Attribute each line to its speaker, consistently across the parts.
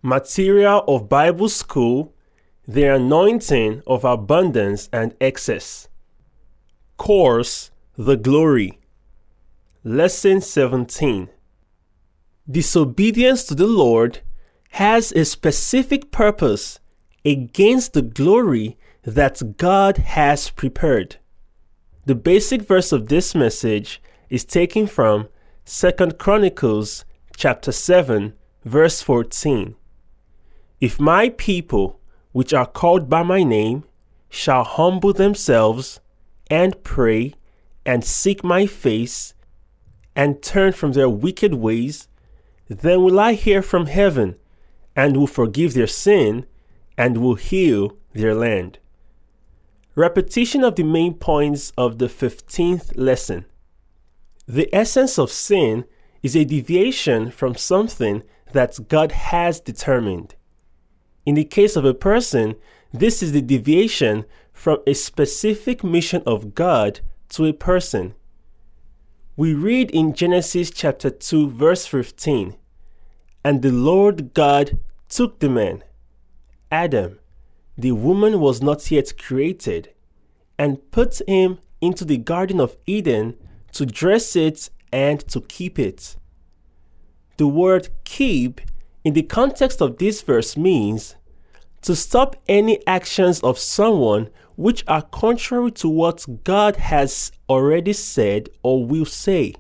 Speaker 1: Material of Bible School, the anointing of abundance and excess. Course, the glory. Lesson 17. Disobedience to the Lord has a specific purpose against the glory that God has prepared. The basic verse of this message is taken from 2 Chronicles chapter 7, verse 14. If my people, which are called by my name, shall humble themselves and pray and seek my face and turn from their wicked ways, then will I hear from heaven and will forgive their sin and will heal their land. Repetition of the main points of the 15th lesson. The essence of sin is a deviation from something that God has determined. In the case of a person, this is the deviation from a specific mission of God to a person. We read in Genesis chapter 2, verse 15, "And the Lord God took the man, Adam, the woman was not yet created, and put him into the Garden of Eden to dress it and to keep it." The word keep in the context of this verse means to stop any actions of someone which are contrary to what God has already said or will say.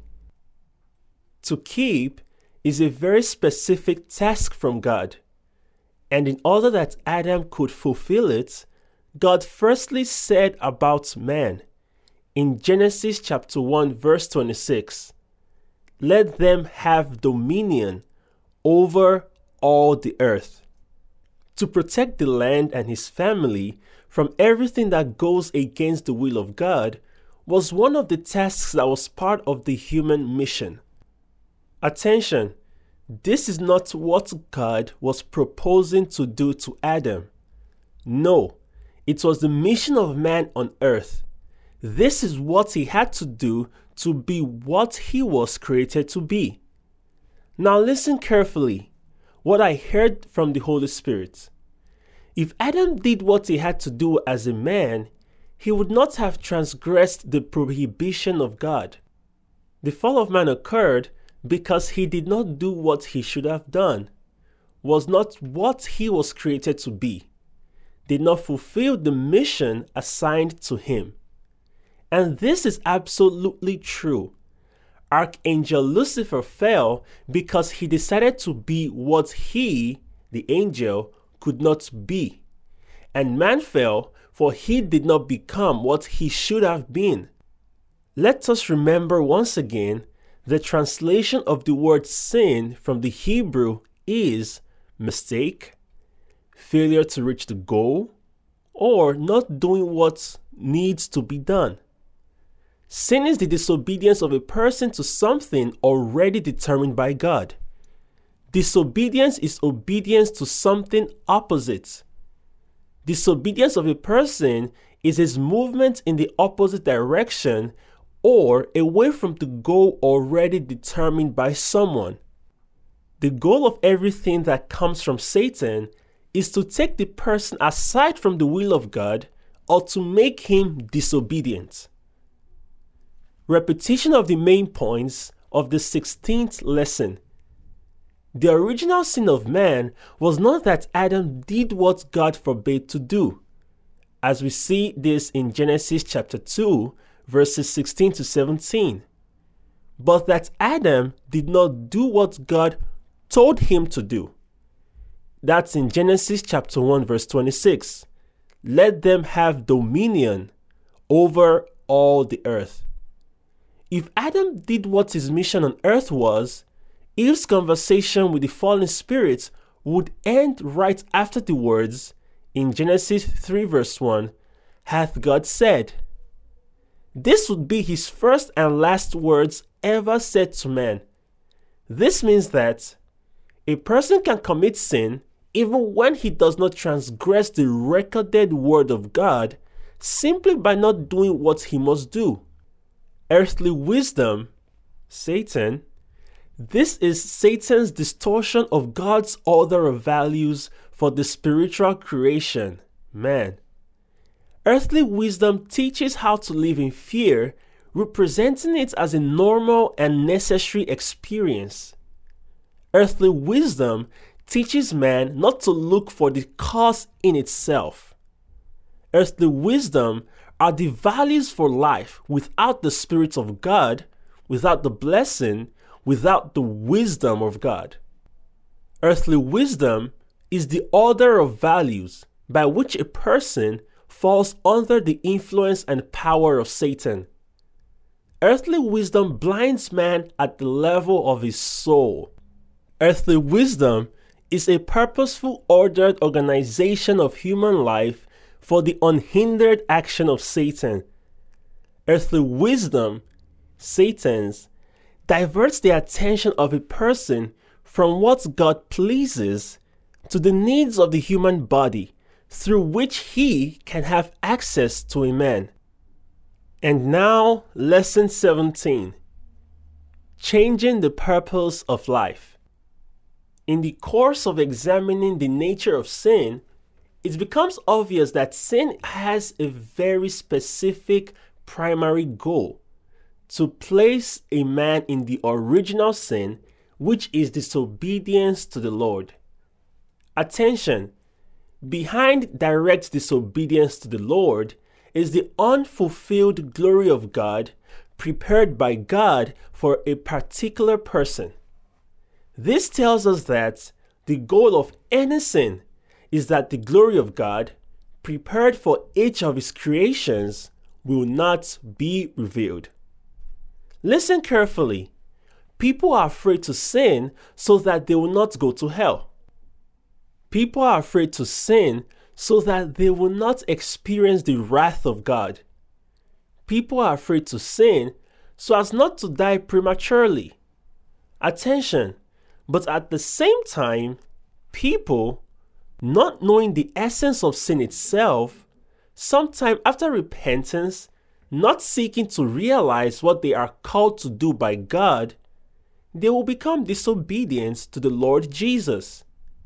Speaker 1: To keep is a very specific task from God, and in order that Adam could fulfill it, God firstly said about man in Genesis chapter 1 verse 26, "Let them have dominion over all the earth." To protect the land and his family from everything that goes against the will of God was one of the tasks that was part of the human mission. Attention, this is not what God was proposing to do to Adam. No, it was the mission of man on earth. This is what he had to do to be what he was created to be. Now listen carefully. What I heard from the Holy Spirit. If Adam did what he had to do as a man, he would not have transgressed the prohibition of God. The fall of man occurred because he did not do what he should have done, was not what he was created to be, did not fulfill the mission assigned to him. And this is absolutely true. Archangel Lucifer fell because he decided to be what he, the angel, could not be. And man fell for he did not become what he should have been. Let us remember once again the translation of the word sin from the Hebrew is mistake, failure to reach the goal, or not doing what needs to be done. Sin is the disobedience of a person to something already determined by God. Disobedience is obedience to something opposite. Disobedience of a person is his movement in the opposite direction or away from the goal already determined by someone. The goal of everything that comes from Satan is to take the person aside from the will of God or to make him disobedient. Repetition of the main points of the 16th lesson. The original sin of man was not that Adam did what God forbade to do, as we see this in Genesis chapter 2, verses 16 to 17, but that Adam did not do what God told him to do. That's in Genesis chapter 1, verse 26. "Let them have dominion over all the earth." If Adam did what his mission on earth was, Eve's conversation with the fallen spirit would end right after the words in Genesis 3 verse 1, "Hath God said." This would be his first and last words ever said to man. This means that a person can commit sin even when he does not transgress the recorded word of God simply by not doing what he must do. Earthly wisdom, Satan, This is Satan's distortion of God's order of values for the spiritual creation, man. Earthly wisdom teaches how to live in fear, representing it as a normal and necessary experience. Earthly wisdom teaches man not to look for the cause in itself. Earthly wisdom are the values for life without the Spirit of God, without the blessing, without the wisdom of God. Earthly wisdom is the order of values by which a person falls under the influence and power of Satan. Earthly wisdom blinds man at the level of his soul. Earthly wisdom is a purposeful, ordered organization of human life for the unhindered action of Satan. Earthly wisdom, Satan's, diverts the attention of a person from what God pleases to the needs of the human body, through which he can have access to a man. And now, lesson 17. Changing the purpose of life. In the course of examining the nature of sin, it becomes obvious that sin has a very specific primary goal: to place a man in the original sin, which is disobedience to the Lord. Attention! Behind direct disobedience to the Lord is the unfulfilled glory of God prepared by God for a particular person. This tells us that the goal of any sin is that the glory of God, prepared for each of his creations, will not be revealed. Listen carefully. People are afraid to sin so that they will not go to hell. People are afraid to sin so that they will not experience the wrath of God. People are afraid to sin so as not to die prematurely. Attention, but at the same time, people, not knowing the essence of sin itself, sometime after repentance, not seeking to realize what they are called to do by God, they will become disobedient to the Lord Jesus.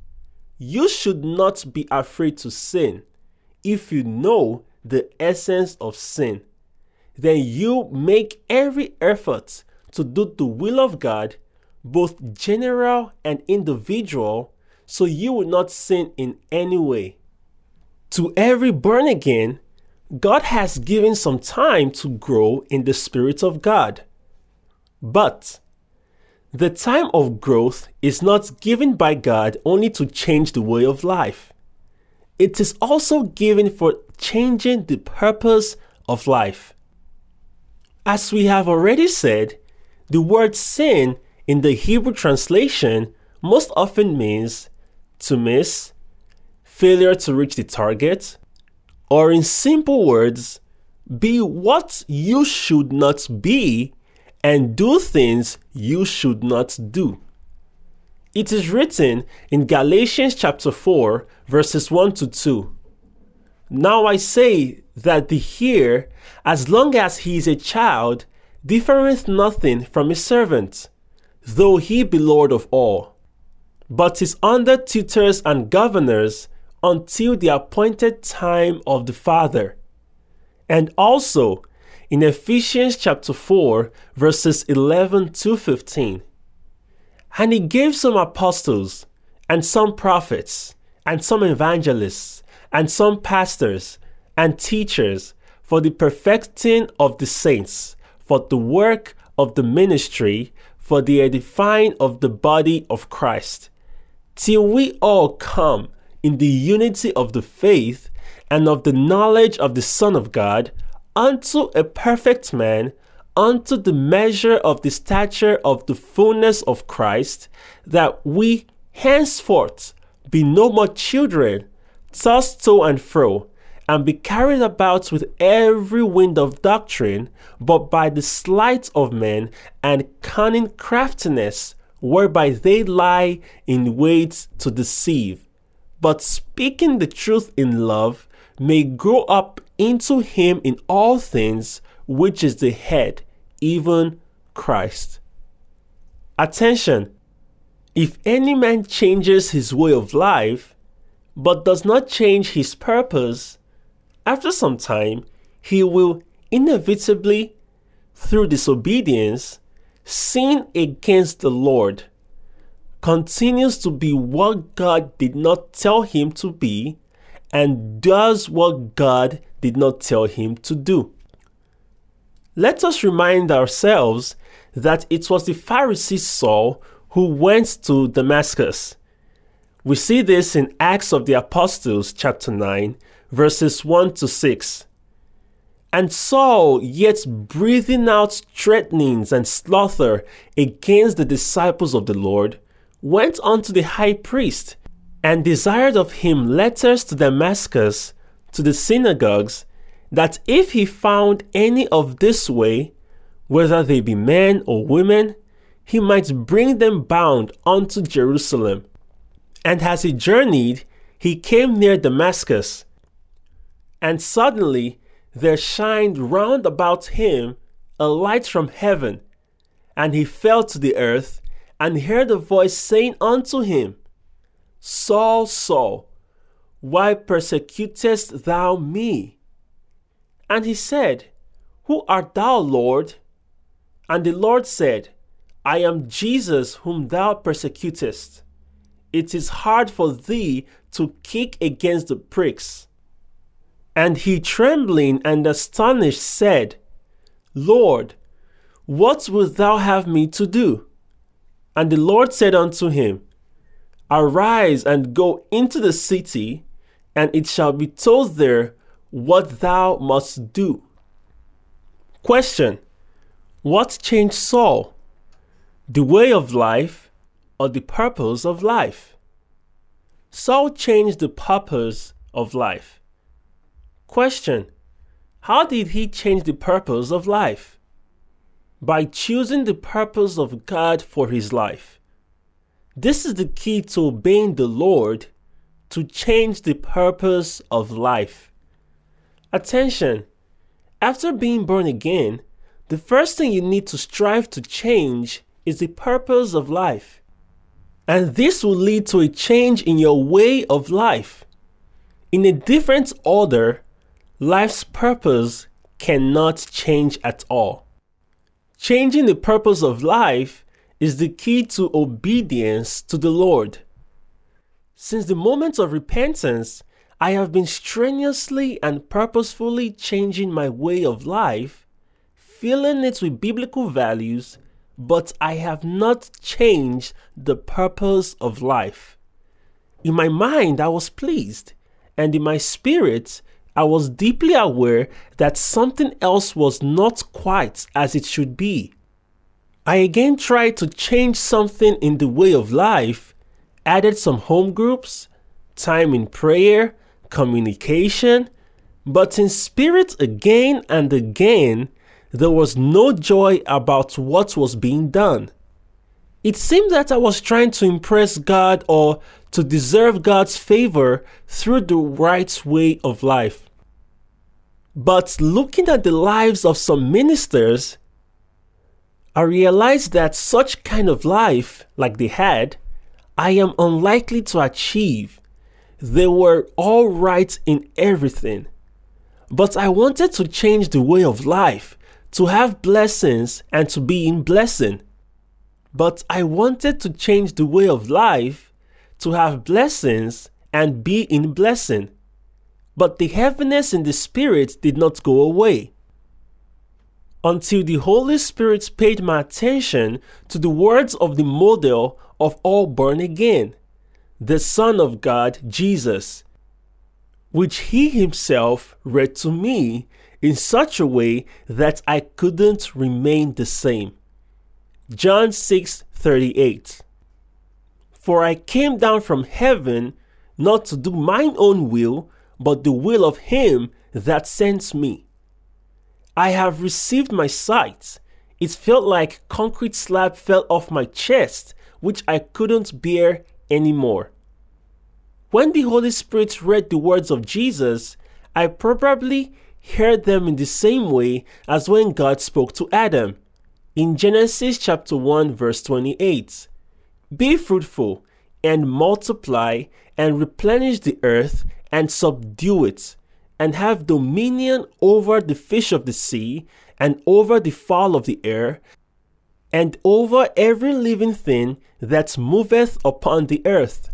Speaker 1: You should not be afraid to sin if you know the essence of sin. Then you make every effort to do the will of God, both general and individual, so you will not sin in any way. To every born again, God has given some time to grow in the Spirit of God. But the time of growth is not given by God only to change the way of life. It is also given for changing the purpose of life. As we have already said, the word sin in the Hebrew translation most often means to miss, failure to reach the target, or in simple words, be what you should not be and do things you should not do. It is written in Galatians chapter 4, verses 1 to 2. Now I say that the heir, as long as he is a child, differeth nothing from a servant, though he be Lord of all, but is under tutors and governors until the appointed time of the Father. And also in Ephesians chapter 4, verses 11 to 15. And he gave some apostles, and some prophets, and some evangelists, and some pastors, and teachers, for the perfecting of the saints, for the work of the ministry, for the edifying of the body of Christ, till we all come in the unity of the faith and of the knowledge of the Son of God, unto a perfect man, unto the measure of the stature of the fullness of Christ, that we henceforth be no more children, tossed to and fro, and be carried about with every wind of doctrine, but by the sleight of men and cunning craftiness, whereby they lie in wait to deceive, but speaking the truth in love, may grow up into him in all things, which is the head, even Christ. Attention! If any man changes his way of life, but does not change his purpose, after some time, he will inevitably, through disobedience, sin against the Lord, continues to be what God did not tell him to be, and does what God did not tell him to do. Let us remind ourselves that it was the Pharisee Saul who went to Damascus. We see this in Acts of the Apostles chapter 9, verses 1 to 6. And Saul, yet breathing out threatenings and slaughter against the disciples of the Lord, went unto the high priest and desired of him letters to Damascus, to the synagogues, that if he found any of this way, whether they be men or women, he might bring them bound unto Jerusalem. And as he journeyed, he came near Damascus. And suddenly there shined round about him a light from heaven. And he fell to the earth, and heard a voice saying unto him, Saul, Saul, why persecutest thou me? And he said, Who art thou, Lord? And the Lord said, I am Jesus whom thou persecutest. It is hard for thee to kick against the pricks. And he, trembling and astonished, said, Lord, what wilt thou have me to do? And the Lord said unto him, Arise and go into the city, and it shall be told there what thou must do. Question: what changed Saul? The way of life or the purpose of life? Saul changed the purpose of life. Question: how did he change the purpose of life? By choosing the purpose of God for his life. This is the key to obeying the Lord, to change the purpose of life. Attention! After being born again, the first thing you need to strive to change is the purpose of life. And this will lead to a change in your way of life. In a different order, life's purpose cannot change at all. Changing the purpose of life is the key to obedience to the Lord. Since the moment of repentance, I have been strenuously and purposefully changing my way of life, filling it with biblical values, but I have not changed the purpose of life. In my mind, I was pleased, and in my spirit, I was deeply aware that something else was not quite as it should be. I again tried to change something in the way of life, added some home groups, time in prayer, communication, but in spirit again and again, there was no joy about what was being done. It seemed that I was trying to impress God or to deserve God's favor through the right way of life. But looking at the lives of some ministers, I realized that such kind of life, like they had, I am unlikely to achieve. They were all right in everything. But I wanted to change the way of life, to have blessings and to be in blessing. But I wanted to change the way of life, to have blessings and be in blessing. But the heaviness in the spirit did not go away. Until the Holy Spirit paid my attention to the words of the model of all born again, the Son of God, Jesus, which he himself read to me in such a way that I couldn't remain the same. John 6:38. For I came down from heaven not to do mine own will, but the will of him that sent me. I have received my sight. It felt like concrete slab fell off my chest, which I couldn't bear anymore. When the Holy Spirit read the words of Jesus, I probably heard them in the same way as when God spoke to Adam. In Genesis chapter 1 verse 28, "Be fruitful and multiply and replenish the earth and subdue it, and have dominion over the fish of the sea and over the fowl of the air and over every living thing that moveth upon the earth."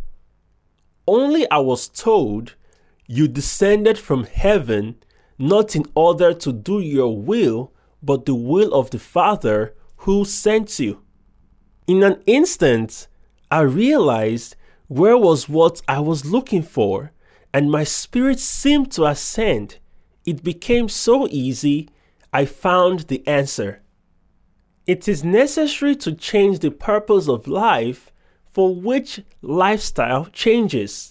Speaker 1: Only I was told, "You descended from heaven, not in order to do your will, but the will of the Father who sent you." In an instant, I realized where was what I was looking for, and my spirit seemed to ascend. It became so easy, I found the answer. It is necessary to change the purpose of life, for which lifestyle changes.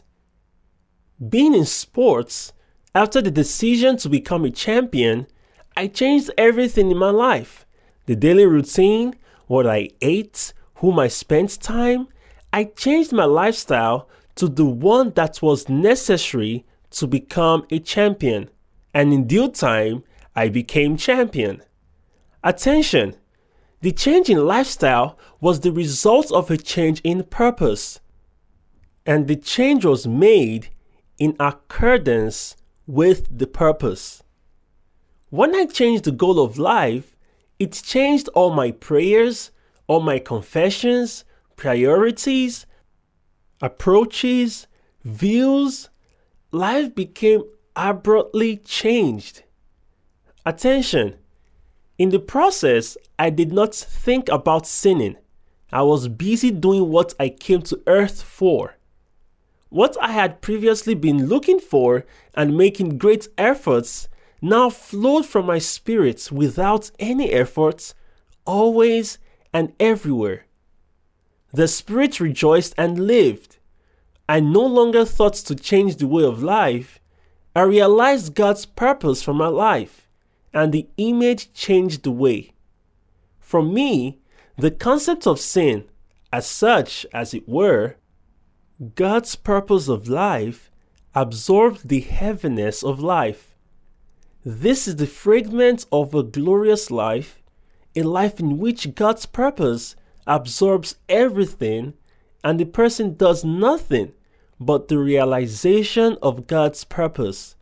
Speaker 1: Being in sports, after the decision to become a champion, I changed everything in my life. The daily routine, what I ate, whom I spent time. I changed my lifestyle to the one that was necessary to become a champion. And in due time, I became champion. Attention! The change in lifestyle was the result of a change in purpose. And the change was made in accordance with the purpose. When I changed the goal of life, it changed all my prayers, all my confessions, priorities, approaches, views. Life became abruptly changed. Attention! In the process, I did not think about sinning. I was busy doing what I came to earth for. What I had previously been looking for and making great efforts now flowed from my spirit without any efforts, always and everywhere. The spirit rejoiced and lived. I no longer thought to change the way of life. I realized God's purpose for my life, and the image changed the way. For me, the concept of sin, as such as it were, God's purpose of life, absorbed the heaviness of life. This is the fragment of a glorious life, a life in which God's purpose absorbs everything and the person does nothing but the realization of God's purpose.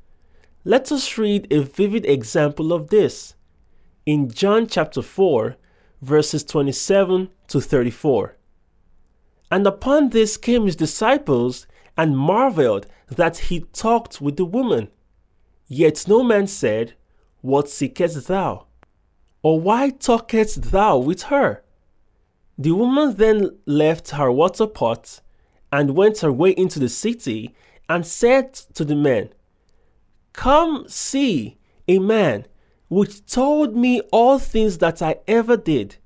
Speaker 1: Let us read a vivid example of this in John chapter 4, verses 27 to 34. "And upon this came his disciples, and marveled that he talked with the woman. Yet no man said, What seekest thou? Or why talkest thou with her? The woman then left her water pot, and went her way into the city, and said to the men, Come see a man which told me all things that I ever did.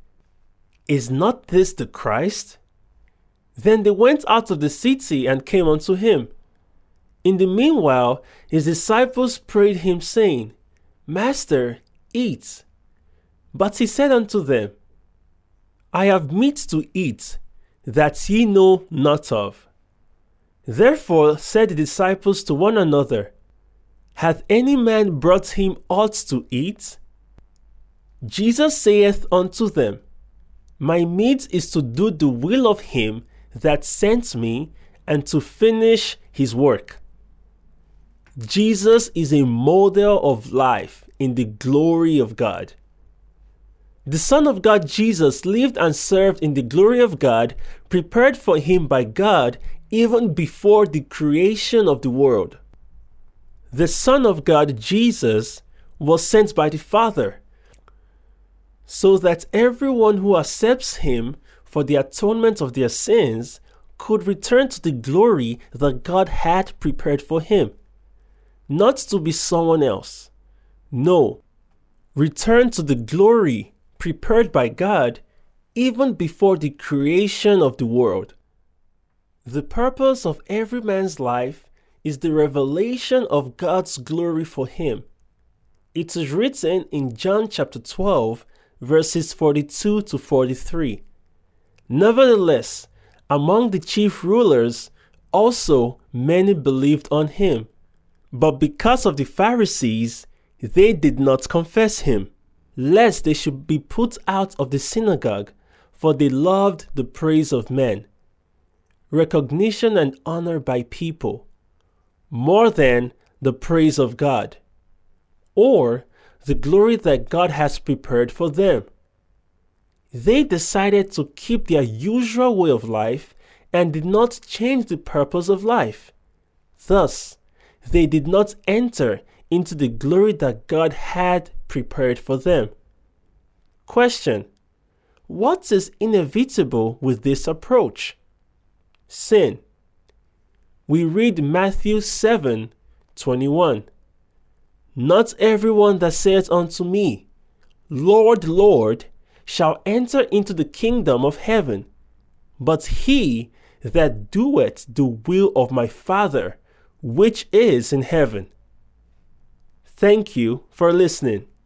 Speaker 1: Is not this the Christ? Then they went out of the city and came unto him. In the meanwhile, his disciples prayed him, saying, Master, eat. But he said unto them, I have meat to eat, that ye know not of. Therefore said the disciples to one another, Hath any man brought him aught to eat? Jesus saith unto them, My meat is to do the will of him that sent me, and to finish his work. Jesus is a model of life in the glory of God. The Son of God Jesus lived and served in the glory of God, prepared for him by God even before the creation of the world. The Son of God Jesus was sent by the Father, so that everyone who accepts him for the atonement of their sins could return to the glory that God had prepared for him. Not to be someone else. No, return to the glory prepared by God even before the creation of the world. The purpose of every man's life is the revelation of God's glory for him. It is written in John chapter 12, verses 42 to 43. Nevertheless, among the chief rulers also many believed on him, but because of the Pharisees, they did not confess him, lest they should be put out of the synagogue, for they loved the praise of men, recognition and honor by people, more than the praise of God, or the glory that God has prepared for them. They decided to keep their usual way of life and did not change the purpose of life. Thus, they did not enter into the glory that God had prepared for them. Question: what is inevitable with this approach? Sin. We read Matthew 7:21. Not everyone that saith unto me, Lord, Lord, shall enter into the kingdom of heaven, but he that doeth the will of my Father, which is in heaven. Thank you for listening.